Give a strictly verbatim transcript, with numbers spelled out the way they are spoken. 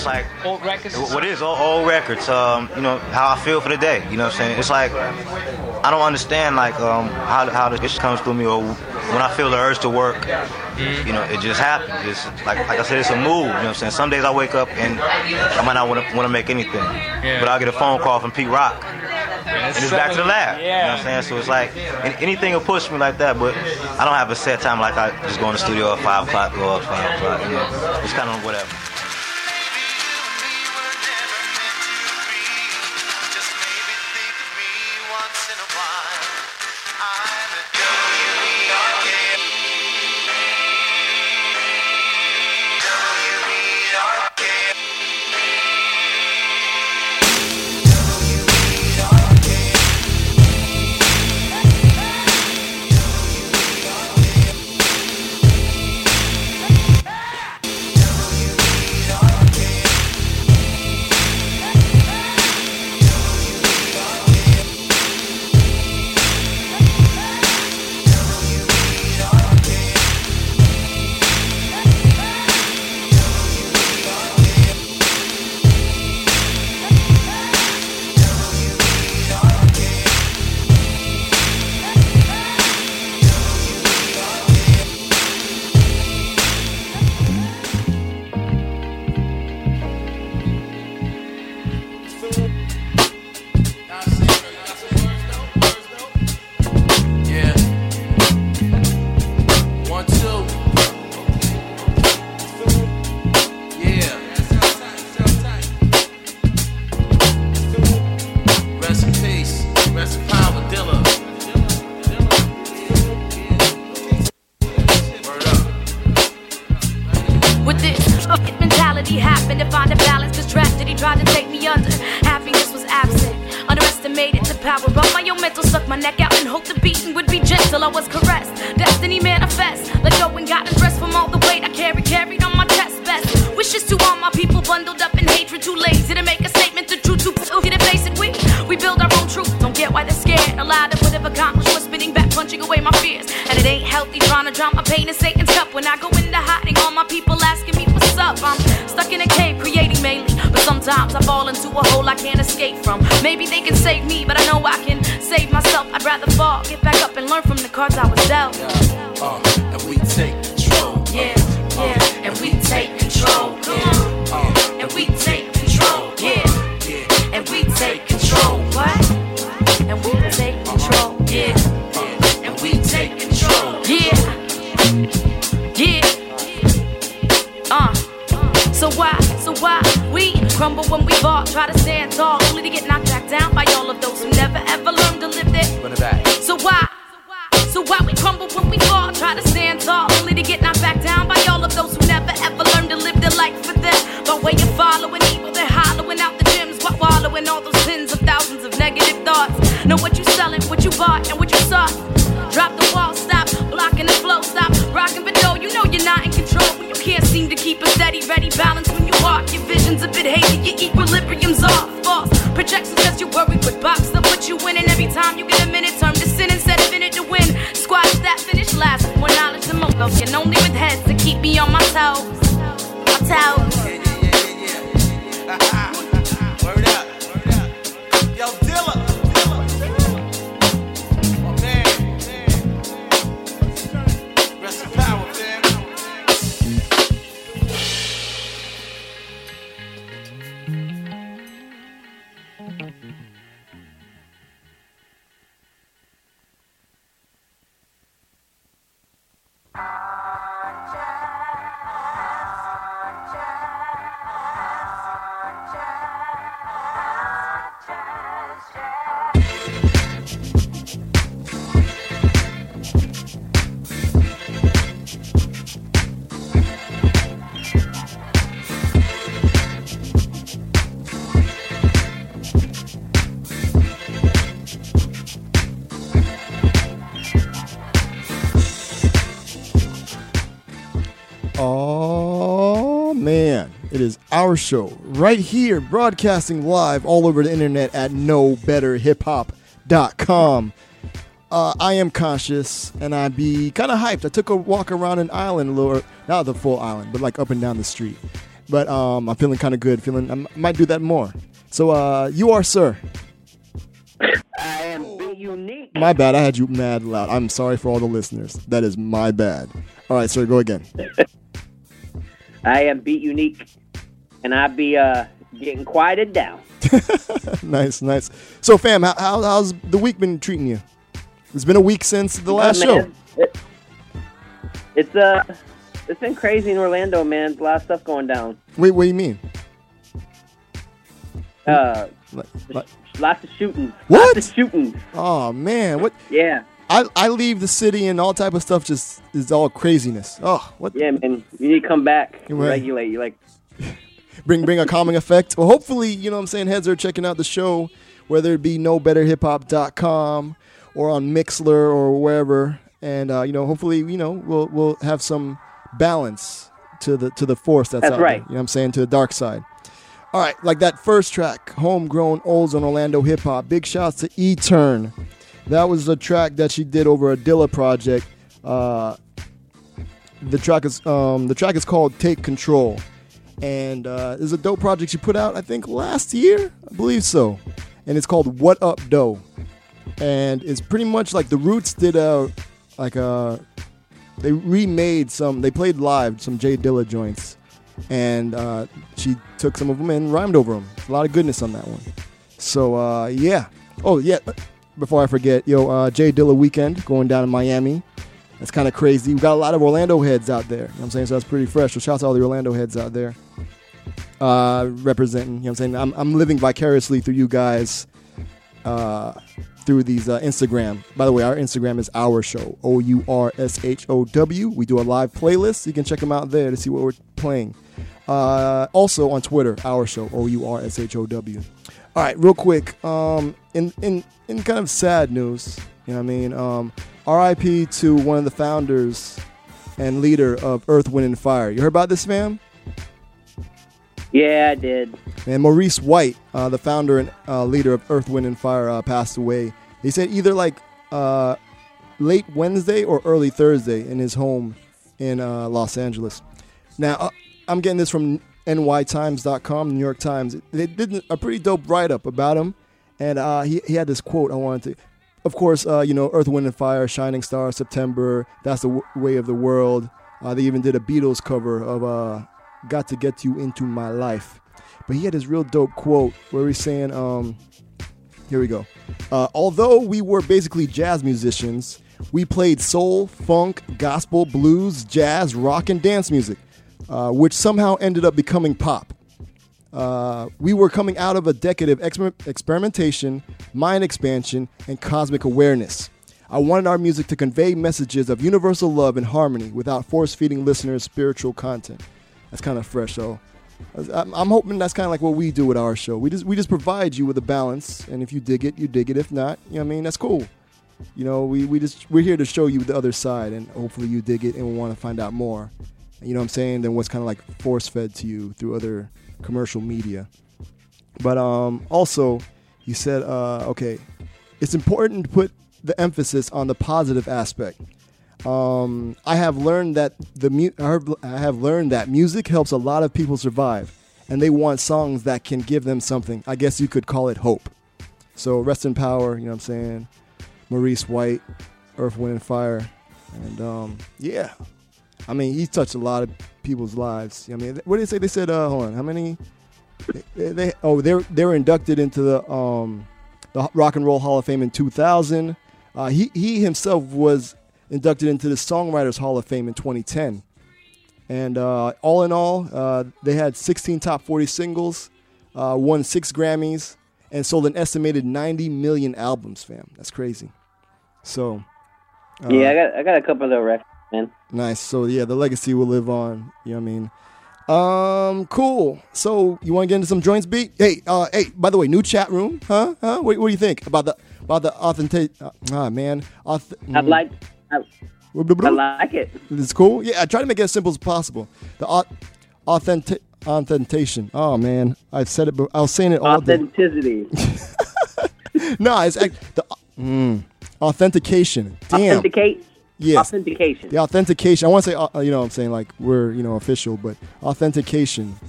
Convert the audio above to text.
it's like old records. What is old, old records? Um, you know how I feel for the day. You know what I'm saying? It's like I don't understand like um, how how this comes through me, or when I feel the urge to work. Mm-hmm. You know, it just happens. It's like like I said, it's a mood. You know what I'm saying? Some days I wake up and I might not want to want to make anything, yeah. but I'll get a phone call from Pete Rock. Yeah, and it's back to the lab. Yeah. You know what I'm saying? So it's like anything will push me like that, but I don't have a set time like I just go in the studio at five o'clock, go at five o'clock. You know, it's kind of whatever. Oh, man. It is our show right here, broadcasting live all over the internet at no better hip hop dot com. Uh, I am conscious, and I be kind of hyped. I took a walk around an island, a little, not the full island, but like up and down the street. but um, I'm feeling kind of good. Feeling I m- might do that more. So uh, you are, sir. I am Be Unique. My bad. I had you mad loud. I'm sorry for all the listeners. That is my bad. All right, sir. Go again. I am Beat Unique, and I be uh getting quieted down. Nice, nice. So, fam, how, how how's the week been treating you? It's been a week since the last Oh, show. man. It, it's uh, it's been crazy in Orlando, man. A lot of stuff going down. Wait, what do you mean? Uh, Like, like, lots of shootings. What? Lots of shootings. oh man, what? Yeah, I I leave the city and all type of stuff just is all craziness. Oh, what? yeah, man. You need to come back and Right. regulate. You like, Bring bring a calming effect. Well, hopefully, you know what I'm saying, heads are checking out the show, whether it be no better hip hop dot com or on Mixler or wherever, and uh, you know, hopefully, you know, we'll we'll have some balance to the to the force that's, That's out right. there. You know what I'm saying, to the dark side. All right, like that first track, Homegrown Olds on Orlando Hip Hop. Big shouts to E-Turn. That was a track that she did over a Dilla project. Uh, the track is um, the track is called Take Control. And uh, there's a dope project she put out, I think, last year? I believe so. And it's called What Up Doe. And it's pretty much like the Roots did a, like a, they remade some, they played live some Jay Dilla joints. And uh, she took some of them and rhymed over them. A lot of goodness on that one. So, uh, yeah. Oh, yeah. Before I forget, yo, uh, Jay Dilla weekend going down in Miami. That's kind of crazy. We got a lot of Orlando heads out there. You know what I'm saying? So that's pretty fresh. So shout out to all the Orlando heads out there. Uh, representing, you know what I'm saying? I'm, I'm living vicariously through you guys uh, through these uh, Instagram. By the way, our Instagram is Our Show, O U R S H O W. We do a live playlist. You can check them out there to see what we're playing. Uh, also on Twitter, Our Show, O U R S H O W. All right, real quick. Um, in, in, in kind of sad news, you know what I mean? Um, R I P to one of the founders and leader of Earth, Wind, and Fire. You heard about this, fam? yeah, I did. And Maurice White, uh, the founder and uh, leader of Earth, Wind, and Fire, uh, passed away. They said either like uh, late Wednesday or early Thursday in his home in uh, Los Angeles. Now, uh, I'm getting this from N Y Times dot com, New York Times. They did a pretty dope write-up about him, and uh, he, he had this quote I wanted to... Of course, uh, you know, Earth, Wind, and Fire, Shining Star, September, That's the w- Way of the World. Uh, they even did a Beatles cover of uh, Got to Get You Into My Life. But he had this real dope quote where he's saying, um, here we go. Uh, although we were basically jazz musicians, we played soul, funk, gospel, blues, jazz, rock, and dance music, uh, which somehow ended up becoming pop. Uh, we were coming out of a decade of exper- experimentation, mind expansion, and cosmic awareness. I wanted our music to convey messages of universal love and harmony without force-feeding listeners spiritual content. That's kind of fresh, so I'm, I'm hoping that's kind of like what we do with our show. We just we just provide you with a balance, and if you dig it, you dig it. If not, you know what I mean, that's cool. You know, we, we just we're here to show you the other side, and hopefully you dig it and will want to find out more. You know what I'm saying? Than what's kind of like force-fed to you through other commercial media. But um, also, he said, uh, okay, it's important to put the emphasis on the positive aspect. Um, I have learned that the mu- I have learned that music helps a lot of people survive, and they want songs that can give them something. I guess you could call it hope. So rest in power. You know what I'm saying? Maurice White, Earth, Wind, and Fire, and um, yeah. I mean, he's touched a lot of people's lives. I mean, what did they say? They said, uh, hold on, how many? They, they oh, they were they were inducted into the um, the Rock and Roll Hall of Fame in two thousand. Uh, he he himself was inducted into the Songwriters Hall of Fame in twenty ten. And uh, all in all, uh, they had sixteen top forty singles, uh, won six Grammys, and sold an estimated ninety million albums. Fam, that's crazy. So, uh, yeah, I got I got a couple of little records, man. Nice. So yeah, the legacy will live on. You know what I mean? Um, cool. So you want to get into some joints, beat? Hey, uh, hey. By the way, new chat room, huh? Huh? What, what do you think about the about the authentic? Uh, ah, man. Auth- I like I, I like it. It's cool. Yeah, I try to make it as simple as possible. The au- authentic authentication. Oh man, I said it. But I was saying it all day. Authenticity. No, it's act- the mm, authentication. Damn. Authenticate. Yes. Authentication. The authentication. I want to say, uh, you know, what I'm saying like we're, you know, official, but authentication.